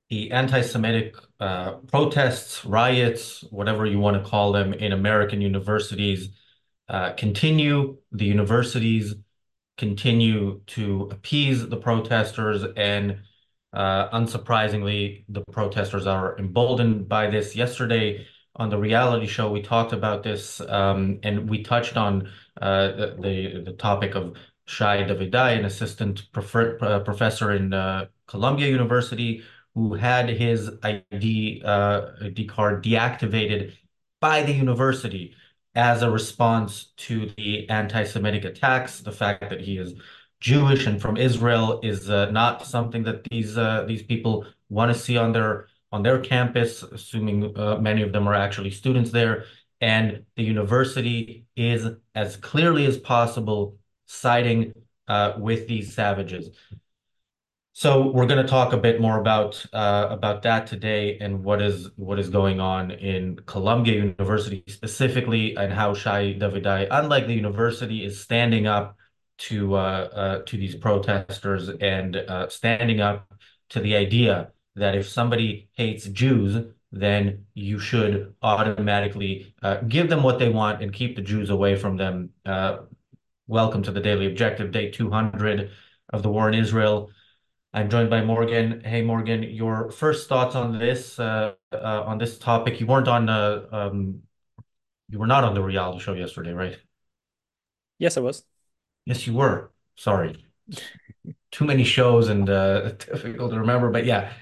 the anti-Semitic protests, riots, whatever you want to call them, in American universities continue. The universities continue to appease the protesters, and unsurprisingly, the protesters are emboldened by this. Yesterday on the reality show, we talked about this, and we touched on the topic of Shai Davidai, an assistant professor in Columbia University, who had his ID card deactivated by the university as a response to the anti-Semitic attacks. The fact that he is Jewish and from Israel is not something that these people want to see on their campus, assuming many of them are actually students there. And the university is, as clearly as possible, siding with these savages. So we're going to talk a bit more about that today and what is going on in Columbia University specifically, and how Shai Davidai, unlike the university, is standing up to these protesters and standing up to the idea that if somebody hates Jews, then you should automatically give them what they want and keep the Jews away from them. Welcome to the Daily Objective, day 200 of the war in Israel. I'm joined by Morgan. Hey, Morgan, your first thoughts on this topic. You were not on the reality show yesterday, right? Yes, I was. Yes, you were. Sorry, too many shows and difficult to remember. But yeah,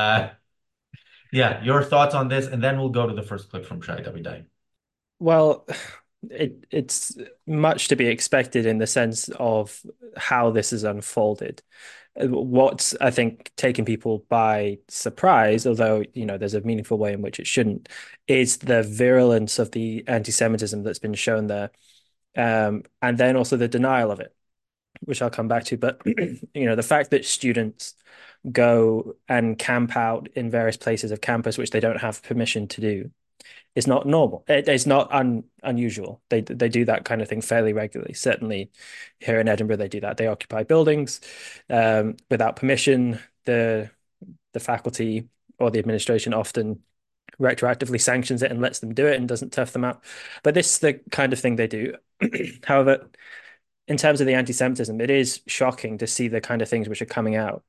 yeah, your thoughts on this, and then we'll go to the first clip from Shai Davidai. Well, it's much to be expected in the sense of how this has unfolded. What's, I think, taken people by surprise, although, there's a meaningful way in which it shouldn't, is the virulence of the anti-Semitism that's been shown there. And then also the denial of it, which I'll come back to. But, the fact that students go and camp out in various places of campus, which they don't have permission to do, is not normal. It's not unusual. They do that kind of thing fairly regularly. Certainly here in Edinburgh, they do that. They occupy buildings without permission. The faculty or the administration often retroactively sanctions it and lets them do it and doesn't turf them out. But this is the kind of thing they do. However, in terms of the anti-Semitism, it is shocking to see the kind of things which are coming out.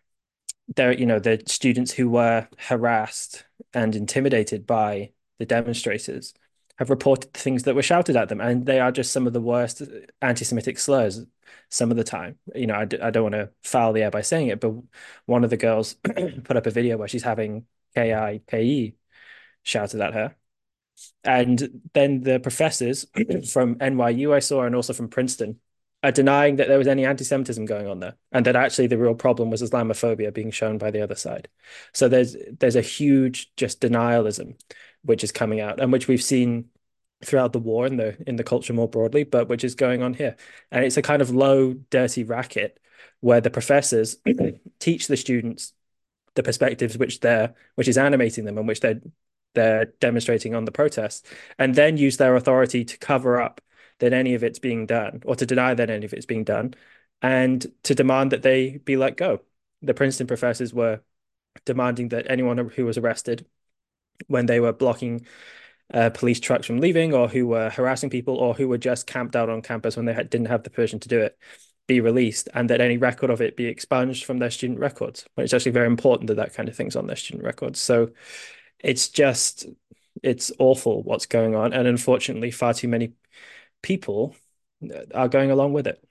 The students who were harassed and intimidated by the demonstrators have reported things that were shouted at them, and they are just some of the worst anti-Semitic slurs some of the time. I don't want to foul the air by saying it, but one of the girls put up a video where she's having KIKE shouted at her. And then the professors from NYU I saw, and also from Princeton, are denying that there was any anti-Semitism going on there, and that actually the real problem was Islamophobia being shown by the other side. So there's a huge just denialism which is coming out, and which we've seen throughout the war in the culture more broadly, but which is going on here. And it's a kind of low, dirty racket where the professors teach the students the perspectives which is animating them and which they're demonstrating on the protests, and then use their authority to cover up that any of it's being done, or to deny that any of it's being done, and to demand that they be let go. The Princeton professors were demanding that anyone who was arrested when they were blocking police trucks from leaving, or who were harassing people, or who were just camped out on campus when they didn't have the permission to do it, be released, and that any record of it be expunged from their student records. But it's actually very important that that kind of thing's on their student records. So it's just, it's awful what's going on. And unfortunately, far too many people are going along with it.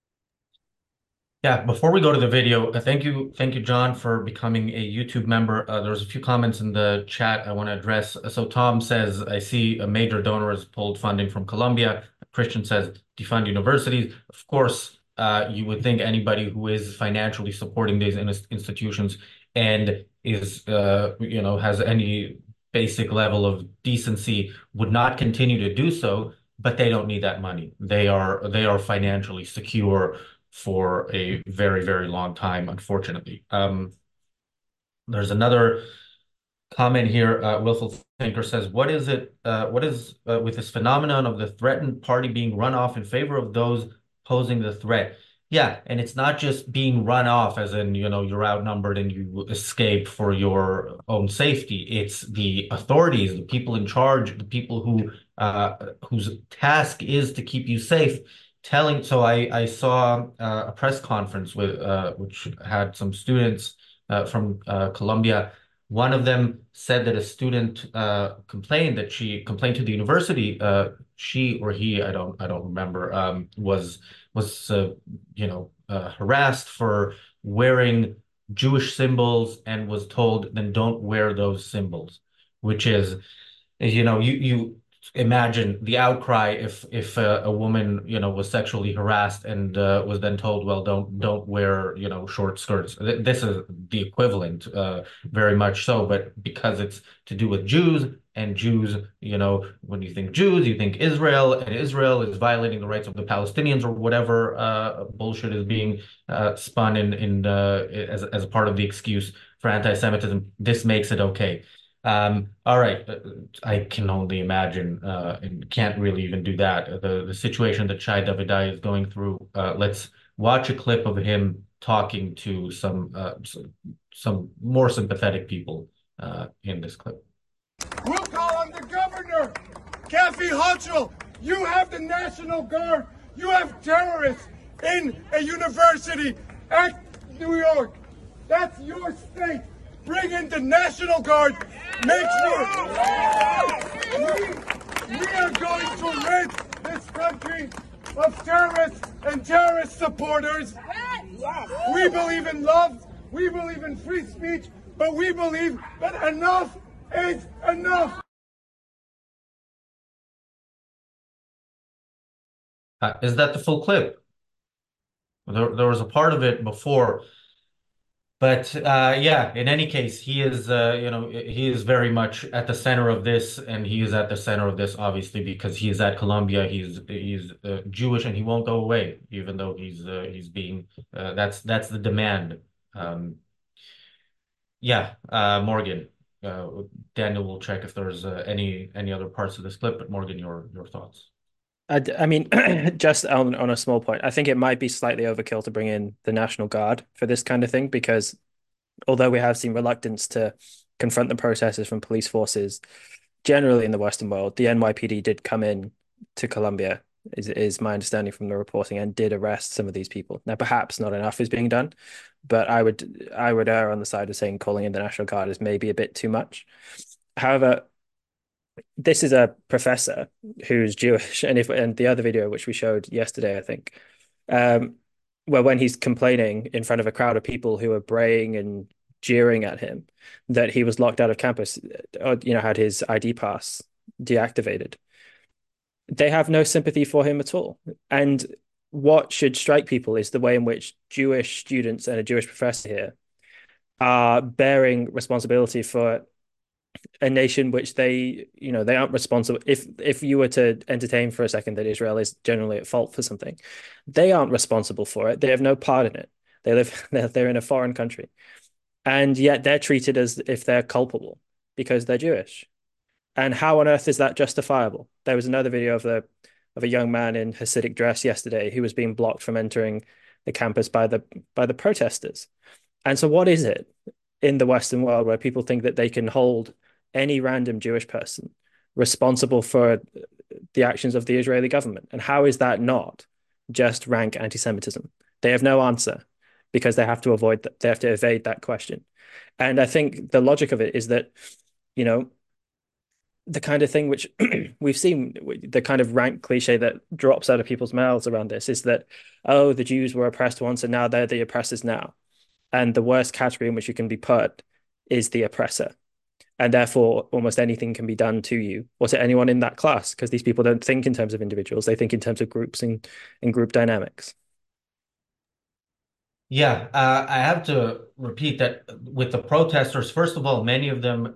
Yeah, before we go to the video, thank you, John, for becoming a YouTube member. There's a few comments in the chat I want to address. So Tom says, I see a major donor has pulled funding from Columbia. Christian says, defund universities. Of course, you would think anybody who is financially supporting these institutions and is, has any basic level of decency would not continue to do so, but they don't need that money. They are financially secure for a very, very long time, unfortunately. There's another comment here. Willful Thinker says, "What is it? What is with this phenomenon of the threatened party being run off in favor of those posing the threat? Yeah, and it's not just being run off as in, you're outnumbered and you escape for your own safety. It's the authorities, the people in charge, the people whose task is to keep you safe, telling. So I saw a press conference with which had some students from Colombia. One of them said that a student complained to the university. She or he, I don't remember, was harassed for wearing Jewish symbols and was told, then don't wear those symbols, which is, you imagine the outcry if a woman, was sexually harassed and was then told, well, don't wear, short skirts. This is the equivalent, very much so, but because it's to do with Jews and Jews, when you think Jews, you think Israel, and Israel is violating the rights of the Palestinians or whatever bullshit is being spun as a part of the excuse for anti-Semitism. This makes it okay. All right. I can only imagine, and can't really even do that. The situation that Shai Davidai is going through. Let's watch a clip of him talking to some more sympathetic people in this clip. We'll call on the governor, Kathy Hochul. You have the National Guard. You have terrorists in a university at New York. That's your state. Bring in the National Guard. Make sure we are going to rid this country of terrorists and terrorist supporters. We believe in love. We believe in free speech, but we believe that enough is enough. Is that the full clip? There was a part of it before. But yeah, in any case, he is very much at the center of this, and he is at the center of this obviously because he is at Columbia. He's Jewish, and he won't go away, even though he's being that's the demand. Um, yeah, Morgan, Daniel will check if there's any other parts of this clip. But Morgan, your thoughts? I mean, just on a small point, I think it might be slightly overkill to bring in the National Guard for this kind of thing because although we have seen reluctance to confront the protesters from police forces generally in the Western world, the NYPD did come in to Colombia, is my understanding from the reporting, and did arrest some of these people. Now, perhaps not enough is being done, but I would err on the side of saying calling in the National Guard is maybe a bit too much. However, this is a professor who's Jewish, and the other video which we showed yesterday, I think, um, where when he's complaining in front of a crowd of people who are braying and jeering at him that he was locked out of campus, or had his ID pass deactivated, they have no sympathy for him at all. And what should strike people is the way in which Jewish students and a Jewish professor here are bearing responsibility for a nation which they aren't responsible. If you were to entertain for a second that Israel is generally at fault for something, they aren't responsible for it. They have no part in it. They live they're in a foreign country, and yet they're treated as if they're culpable because they're Jewish. And how on earth is that justifiable? There was another video of a young man in Hasidic dress yesterday who was being blocked from entering the campus by the protesters. And so, what is it in the Western world where people think that they can hold any random Jewish person responsible for the actions of the Israeli government? And how is that not just rank anti-Semitism? They have no answer because they have to evade that question. And I think the logic of it is that, you know, the kind of thing which we've seen, the kind of rank cliche that drops out of people's mouths around this is that, oh, the Jews were oppressed once and now they're the oppressors now. And the worst category in which you can be put is the oppressor. And therefore, almost anything can be done to you or to anyone in that class, because these people don't think in terms of individuals, they think in terms of groups and group dynamics. Yeah, I have to repeat that with the protesters, first of all, many of them,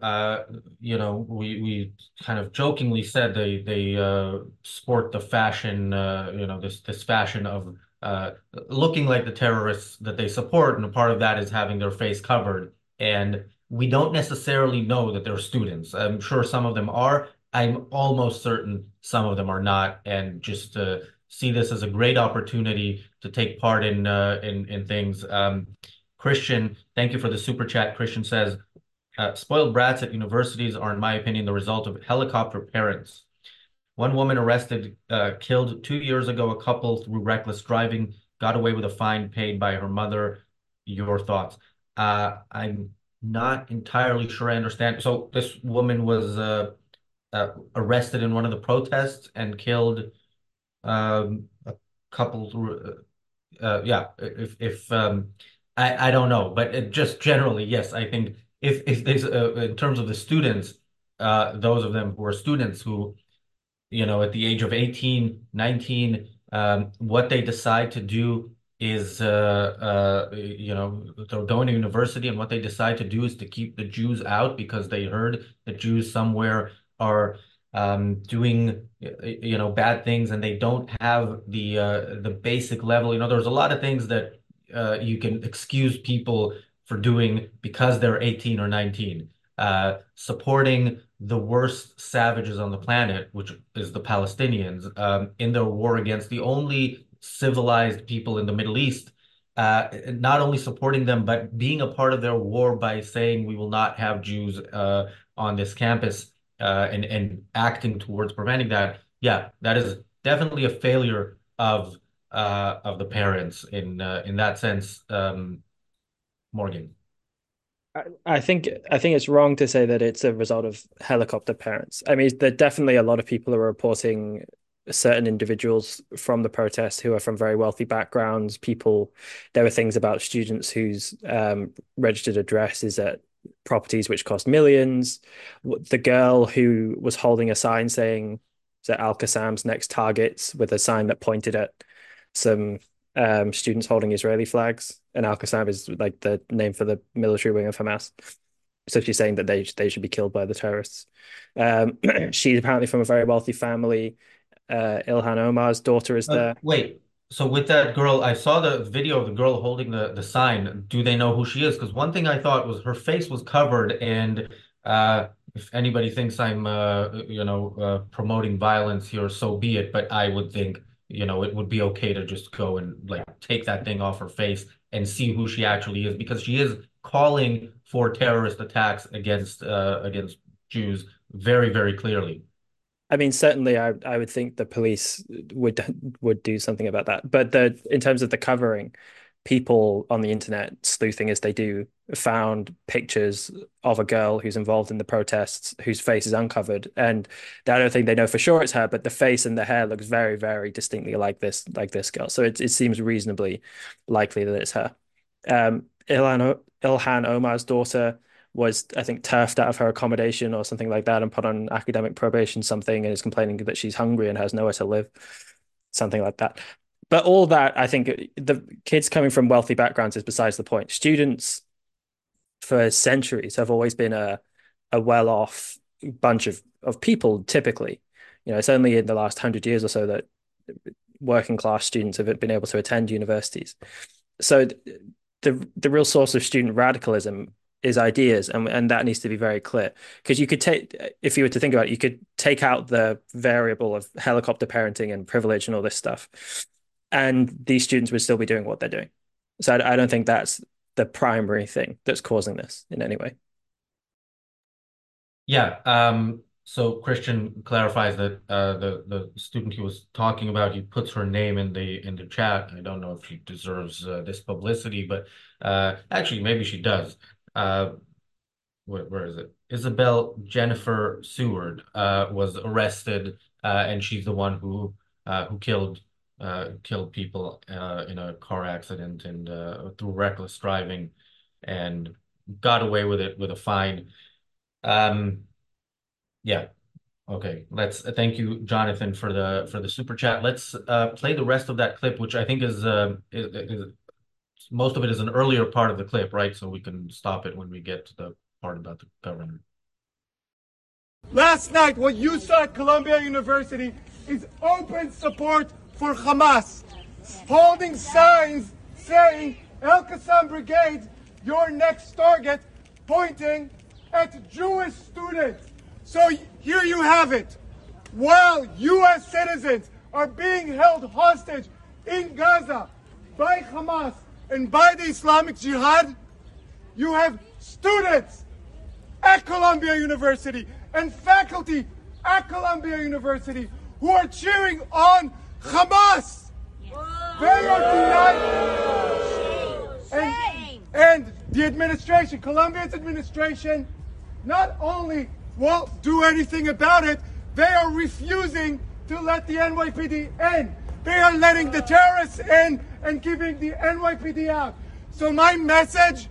we kind of jokingly said they sport the fashion, this fashion of looking like the terrorists that they support, and a part of that is having their face covered. And we don't necessarily know that they're students. I'm sure some of them are. I'm almost certain some of them are not, and just see this as a great opportunity to take part in things. Christian, thank you for the super chat. Christian says, spoiled brats at universities are, in my opinion, the result of helicopter parents. One woman arrested, killed 2 years ago, a couple through reckless driving, got away with a fine paid by her mother. Your thoughts? I'm not entirely sure I understand. So this woman was arrested in one of the protests and killed a couple through. Yeah, if I don't know, but just generally, yes, I think if there's in terms of the students, those of them who are students who at the age of 18, 19, what they decide to do is, they're going to university, and what they decide to do is to keep the Jews out because they heard the Jews somewhere are doing, bad things, and they don't have the basic level. There's a lot of things that you can excuse people for doing because they're 18 or 19. Supporting the worst savages on the planet, which is the Palestinians, in their war against the only civilized people in the Middle East, not only supporting them, but being a part of their war by saying we will not have Jews on this campus, and acting towards preventing that. Yeah, that is definitely a failure of the parents in that sense. Morgan. I think it's wrong to say that it's a result of helicopter parents. I mean, there are definitely a lot of people who are reporting certain individuals from the protest who are from very wealthy backgrounds. There were things about students whose registered address is at properties which cost millions. The girl who was holding a sign saying that Al-Qassam's next targets, with a sign that pointed at some students holding Israeli flags, and Al-Qassam is like the name for the military wing of Hamas. So she's saying that they should be killed by the terrorists. She's apparently from a very wealthy family. Ilhan Omar's daughter is there. Wait, so with that girl, I saw the video of the girl holding the sign. Do they know who she is? Because one thing I thought was her face was covered, and if anybody thinks I'm promoting violence here, so be it. But I would think it would be okay to just go and like take that thing off her face and see who she actually is, because she is calling for terrorist attacks against Jews very, very clearly. I mean, certainly, I would think the police would do something about that. But in terms of the covering, people on the internet, sleuthing as they do, found pictures of a girl who's involved in the protests whose face is uncovered, and I don't think they know for sure it's her, but the face and the hair looks very, very distinctly like this girl. So it seems reasonably likely that it's her. Ilhan Omar's daughter was, I think, turfed out of her accommodation or something like that and put on academic probation something, and is complaining that she's hungry and has nowhere to live, something like that. But all that, I think, the kids coming from wealthy backgrounds is besides the point. Students for centuries have always been a well-off bunch of people, typically. It's only in the last 100 years or so that working class students have been able to attend universities. So the real source of student radicalism is ideas, and that needs to be very clear, because you could if you were to think about it, you could take out the variable of helicopter parenting and privilege and all this stuff, and these students would still be doing what they're doing. So I don't think that's the primary thing that's causing this in any way. Yeah. So Christian clarifies that the student he was talking about, he puts her name in the chat. I don't know if she deserves this publicity, but actually maybe she does. Where is it? Isabel Jennifer Seward was arrested, and she's the one who killed people in a car accident and through reckless driving, and got away with it with a fine. Yeah. Okay. Thank you, Jonathan, for the super chat. Let's play the rest of that clip, which I think is most of it is an earlier part of the clip, right? So we can stop it when we get to the part about the government. Last night, what you saw at Columbia University is open support for Hamas, holding signs saying Al-Qassam Brigade, your next target, pointing at Jewish students. So here you have it. While U.S. citizens are being held hostage in Gaza by Hamas and by the Islamic Jihad, you have students at Columbia University and faculty at Columbia University who are cheering on Hamas. They are denying, and the administration, Columbia's administration, not only won't do anything about it, they are refusing to let the NYPD in. They are letting the terrorists in and keeping the NYPD out. So my message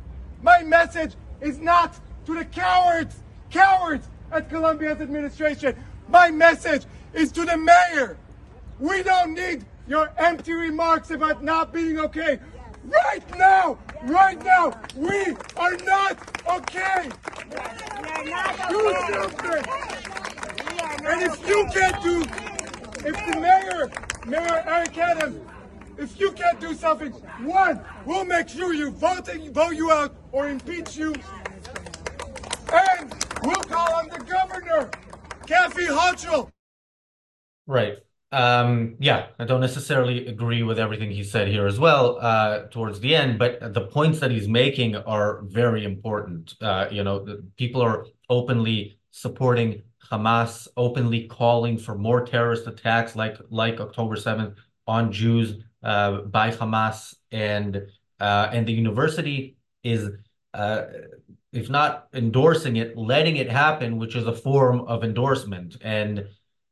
is not to the cowards at Columbia's administration. My message is to the mayor. We don't need your empty remarks about not being okay. Right now, we are not okay. Do something. And if you can't do, if the Mayor Eric Adams, if you can't do something, one, we'll make sure you vote you out or impeach you. And we'll call on the governor, Kathy Hochul. Right. Yeah, I don't necessarily agree with everything he said here as well, towards the end, but the points that he's making are very important. People are openly supporting Hamas, openly calling for more terrorist attacks like October 7th on Jews by Hamas, and the university is if not endorsing it, letting it happen, which is a form of endorsement. And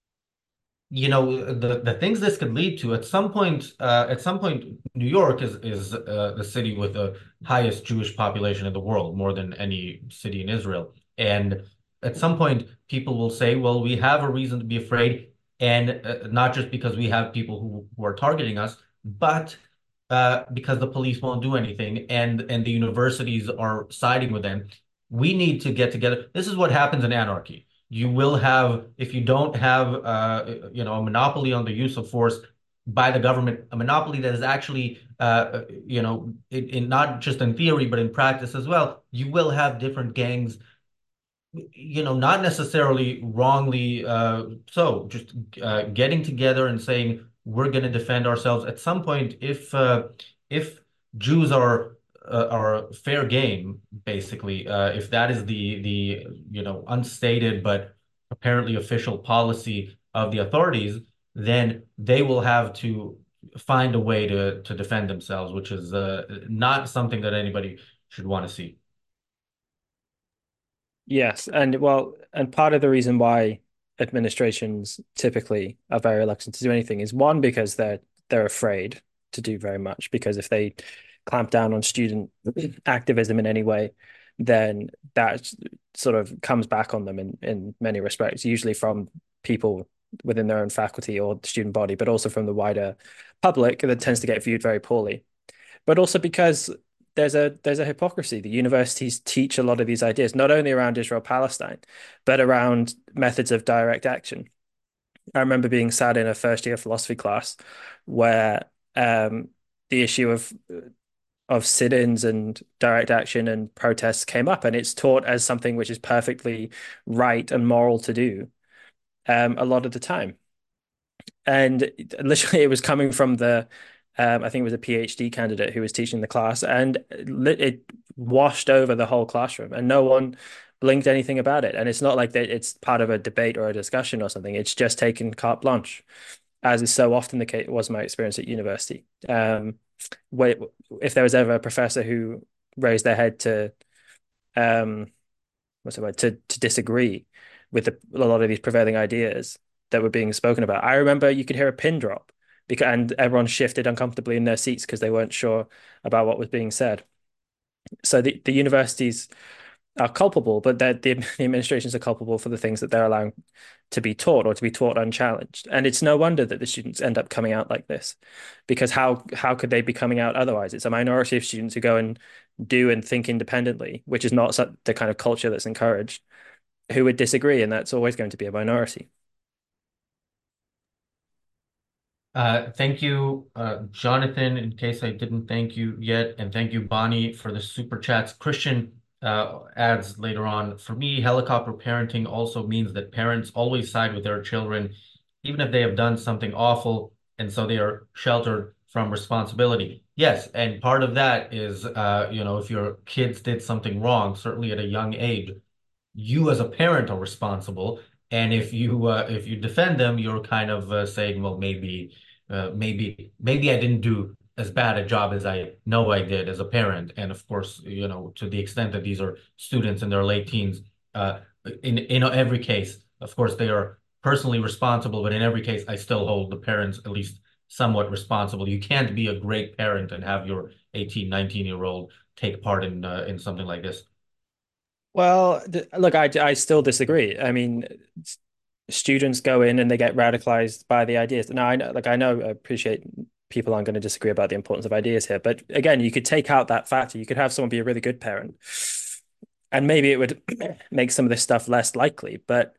the things this could lead to at some point, New York is the city with the highest Jewish population in the world, more than any city in Israel. And at some point, people will say, well, we have a reason to be afraid, and not just because we have people who are targeting us, but because the police won't do anything, and the universities are siding with them. We need to get together. This is what happens in anarchy. You will have, if you don't have, a monopoly on the use of force by the government, a monopoly that is actually, in not just in theory, but in practice as well, you will have different gangs, not necessarily wrongly, just getting together and saying, we're going to defend ourselves. At some point, if Jews are fair game, basically, if that is the unstated but apparently official policy of the authorities, then they will have to find a way to defend themselves, which is not something that anybody should want to see. Yes, and part of the reason why administrations typically are very reluctant to do anything is, one, because they're afraid to do very much, because if they clamp down on student activism in any way, then that sort of comes back on them in many respects, usually from people within their own faculty or the student body, but also from the wider public that tends to get viewed very poorly. But also because there's a hypocrisy. The universities teach a lot of these ideas, not only around Israel-Palestine, but around methods of direct action. I remember being sat in a first-year philosophy class where the issue of sit-ins and direct action and protests came up, and it's taught as something which is perfectly right and moral to do a lot of the time. And literally, it was coming from I think it was a PhD candidate who was teaching the class, and it washed over the whole classroom, and no one blinked anything about it. And it's not like that it's part of a debate or a discussion or something. It's just taken carte blanche, as is so often the case, was my experience at university. If there was ever a professor who raised their head to to disagree with a lot of these prevailing ideas that were being spoken about, I remember you could hear a pin drop, and everyone shifted uncomfortably in their seats because they weren't sure about what was being said. So the universities are culpable, but the administrations are culpable for the things that they're allowing to be taught, or to be taught unchallenged. And it's no wonder that the students end up coming out like this, because how could they be coming out otherwise? It's a minority of students who go and do and think independently, which is not the kind of culture that's encouraged, who would disagree, and that's always going to be a minority. Thank you, Jonathan, in case I didn't thank you yet, and thank you, Bonnie, for the super chats. Christian adds later on, for me, helicopter parenting also means that parents always side with their children even if they have done something awful, and so they are sheltered from responsibility. Yes, and part of that is, if your kids did something wrong, certainly at a young age, you as a parent are responsible. And if you defend them, you're kind of saying, well, maybe I didn't do as bad a job as I know I did as a parent. And of course, to the extent that these are students in their late teens, uh, in every case, of course, they are personally responsible, but in every case, I still hold the parents at least somewhat responsible. You can't be a great parent and have your 18, 19-year-old take part in something like this. Well, look, I still disagree. I mean, students go in and they get radicalized by the ideas. Now, I appreciate people aren't going to disagree about the importance of ideas here, but again, you could take out that factor. You could have someone be a really good parent, and maybe it would make some of this stuff less likely. But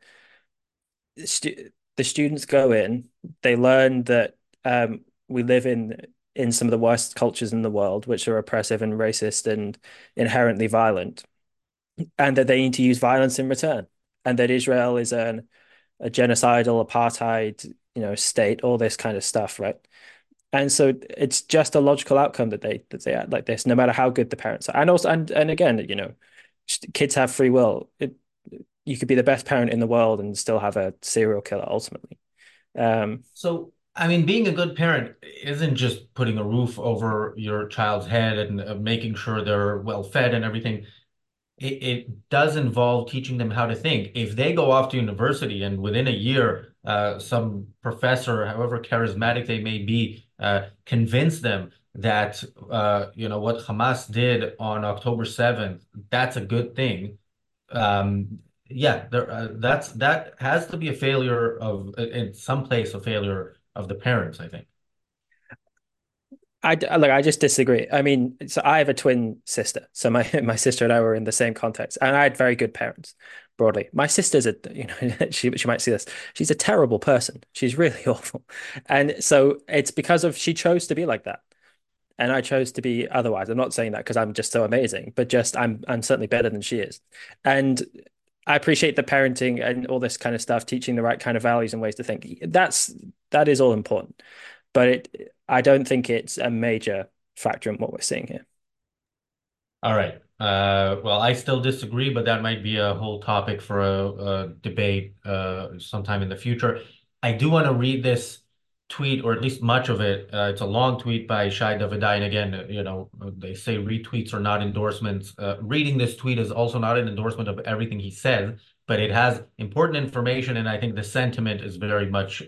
the students go in, they learn that we live in some of the worst cultures in the world, which are oppressive and racist and inherently violent, and that they need to use violence in return, and that Israel is a genocidal apartheid, state, all this kind of stuff, right? And so it's just a logical outcome that they act like this, no matter how good the parents are. And also, and again, kids have free will. You could be the best parent in the world and still have a serial killer ultimately. Um, So, I mean, being a good parent isn't just putting a roof over your child's head and making sure they're well fed and everything. It does involve teaching them how to think. If they go off to university and within a year, some professor, however charismatic they may be, convince them that what Hamas did on October 7th, that's a good thing. Yeah, that has to be a failure of in some place a failure of the parents, I think. I just disagree. I mean, so I have a twin sister. So my my sister and I were in the same context, and I had very good parents broadly. My sister's she might see this. She's a terrible person. She's really awful. And so it's because of she chose to be like that. And I chose to be otherwise. I'm not saying that because I'm just so amazing, but just I'm certainly better than she is. And I appreciate the parenting and all this kind of stuff, teaching the right kind of values and ways to think. That is all important. But I don't think it's a major factor in what we're seeing here. All right. Well, I still disagree, but that might be a whole topic for a debate sometime in the future. I do want to read this tweet, or at least much of it. It's a long tweet by Shai Davidai, and again, they say retweets are not endorsements. Reading this tweet is also not an endorsement of everything he says, but it has important information, and I think the sentiment is very much,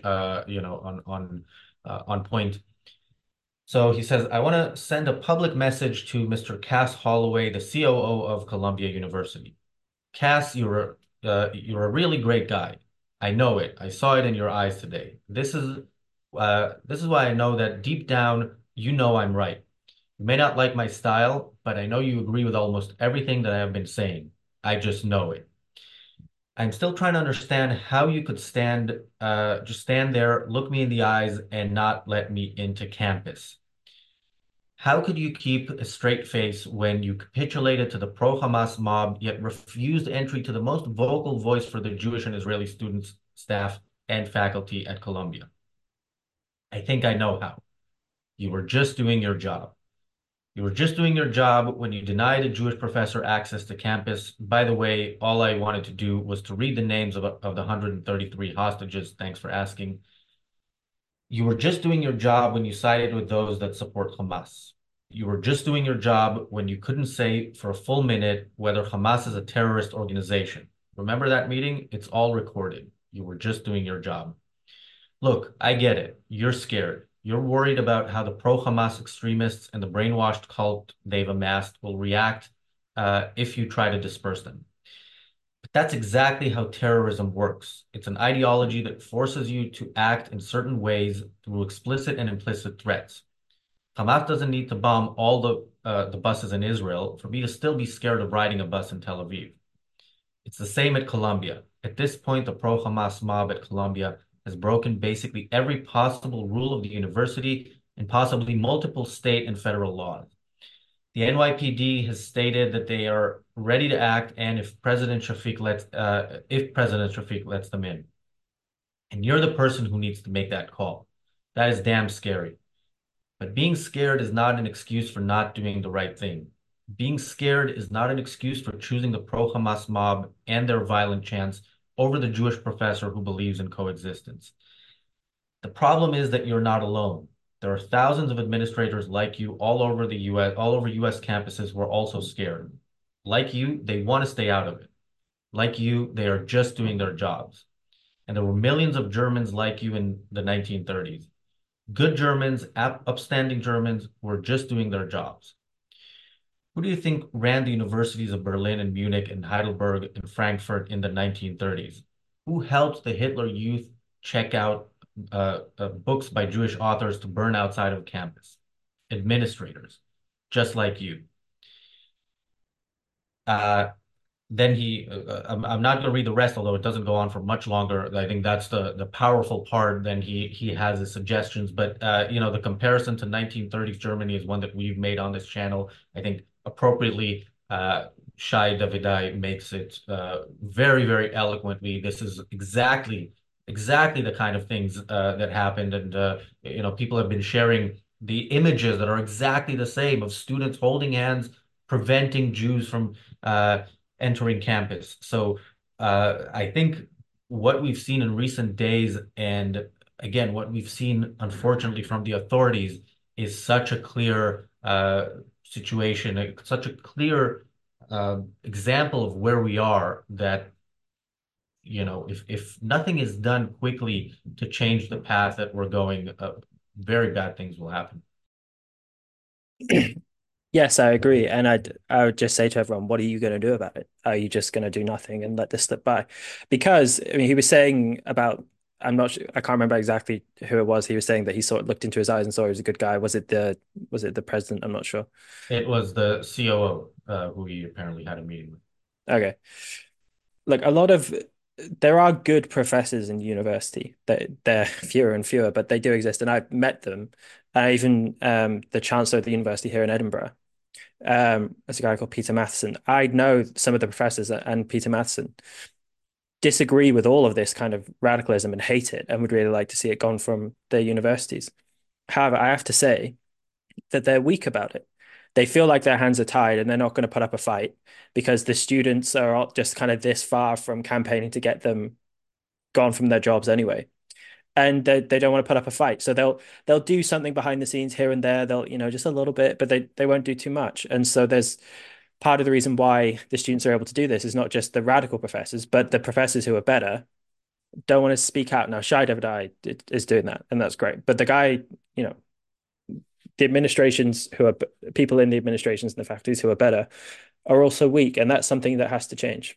on point. So he says, I want to send a public message to Mr. Cass Holloway, the COO of Columbia University. Cass, you're a really great guy. I know it. I saw it in your eyes today. This is why I know that deep down, you know I'm right. You may not like my style, but I know you agree with almost everything that I have been saying. I just know it. I'm still trying to understand how you could just stand there, look me in the eyes, and not let me into campus. How could you keep a straight face when you capitulated to the pro-Hamas mob, yet refused entry to the most vocal voice for the Jewish and Israeli students, staff, and faculty at Columbia? I think I know how. You were just doing your job. You were just doing your job when you denied a Jewish professor access to campus. By the way, all I wanted to do was to read the names of the 133 hostages. Thanks for asking. You were just doing your job when you sided with those that support Hamas. You were just doing your job when you couldn't say for a full minute whether Hamas is a terrorist organization. Remember that meeting? It's all recorded. You were just doing your job. Look, I get it. You're scared. You're worried about how the pro-Hamas extremists and the brainwashed cult they've amassed will react if you try to disperse them. But that's exactly how terrorism works. It's an ideology that forces you to act in certain ways through explicit and implicit threats. Hamas doesn't need to bomb all the buses in Israel for me to still be scared of riding a bus in Tel Aviv. It's the same at Columbia. At this point, the pro-Hamas mob at Columbia has broken basically every possible rule of the university and possibly multiple state and federal laws. The NYPD has stated that they are ready to act, and if President Shafiq lets them in. And you're the person who needs to make that call. That is damn scary. But being scared is not an excuse for not doing the right thing. Being scared is not an excuse for choosing the pro-Hamas mob and their violent chants over the Jewish professor who believes in coexistence. The problem is that you're not alone. There are thousands of administrators like you all over the US, all over US campuses who are also scared. Like you, they want to stay out of it. Like you, they are just doing their jobs. And there were millions of Germans like you in the 1930s. Good Germans, upstanding Germans were just doing their jobs. Who do you think ran the universities of Berlin and Munich and Heidelberg and Frankfurt in the 1930s? Who helped the Hitler Youth check out books by Jewish authors to burn outside of campus? Administrators, just like you. Then I'm not going to read the rest, although it doesn't go on for much longer. I think that's the powerful part. Then he has his suggestions, but the comparison to 1930s Germany is one that we've made on this channel. I think appropriately, Shai Davidai makes it very, very eloquently. This is exactly the kind of things that happened, and people have been sharing the images that are exactly the same of students holding hands, preventing Jews from entering campus. So I think what we've seen in recent days, and again, what we've seen, unfortunately, from the authorities is such a clear situation, such a clear example of where we are that, if nothing is done quickly to change the path that we're going, very bad things will happen. Yes, I agree. And I would just say to everyone, what are you going to do about it? Are you just going to do nothing and let this slip by? Because I mean, he was saying about, I'm not sure, I can't remember exactly who it was. He was saying that he sort of looked into his eyes and saw he was a good guy. Was it the president? I'm not sure. It was the COO who he apparently had a meeting with. Okay. Like there are good professors in university. They're fewer and fewer, but they do exist. And I've met them. Even the chancellor of the university here in Edinburgh, there's a guy called Peter Matheson. I know some of the professors, and Peter Matheson disagree with all of this kind of radicalism and hate it and would really like to see it gone from their universities. However, I have to say that they're weak about it. They feel like their hands are tied and they're not going to put up a fight because the students are all just kind of this far from campaigning to get them gone from their jobs anyway. And they don't want to put up a fight. So they'll do something behind the scenes here and there. They'll, just a little bit, but they won't do too much. And so there's part of the reason why the students are able to do this is not just the radical professors, but the professors who are better don't want to speak out. Now, Shai Davidai is doing that, and that's great. But the guy, the administrations who are people in the administrations and the faculties who are better are also weak, and that's something that has to change.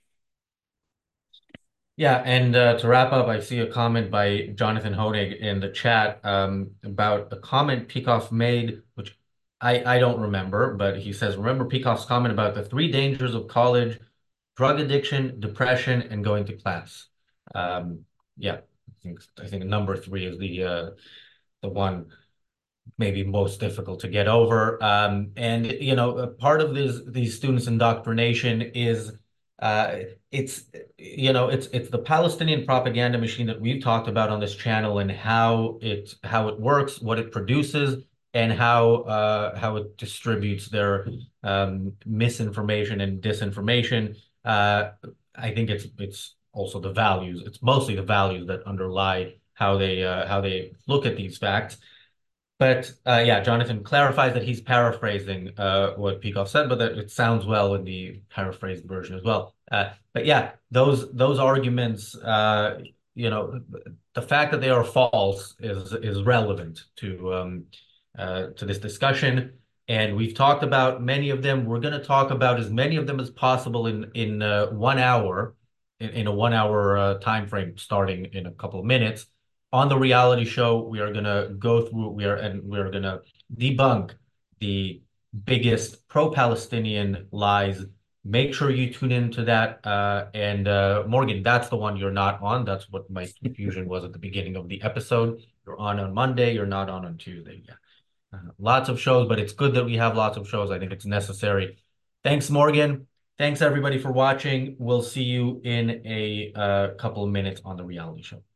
Yeah, and to wrap up, I see a comment by Jonathan Honig in the chat about a comment Peikoff made, which I don't remember, but he says, remember Peikoff's comment about the three dangers of college: drug addiction, depression, and going to class. Yeah, I think number three is the one maybe most difficult to get over. And part of these students' indoctrination is it's the Palestinian propaganda machine that we've talked about on this channel, and how it works, what it produces, and how it distributes their misinformation and disinformation. I think it's also the values. It's mostly the values that underlie how they look at these facts. But yeah, Jonathan clarifies that he's paraphrasing what Peikoff said, but that it sounds well in the paraphrased version as well. But yeah, those arguments, the fact that they are false is relevant to this discussion, and we've talked about many of them. We're going to talk about as many of them as possible in 1 hour, in a 1 hour time frame, starting in a couple of minutes. On the reality show, we are going to go through, we're going to debunk the biggest pro-Palestinian lies. Make sure you tune into that. And Morgan, that's the one you're not on. That's what my confusion was at the beginning of the episode. You're on Monday, you're not on Tuesday. Yeah. Lots of shows, but it's good that we have lots of shows. I think it's necessary. Thanks, Morgan. Thanks, everybody, for watching. We'll see you in a couple of minutes on the reality show.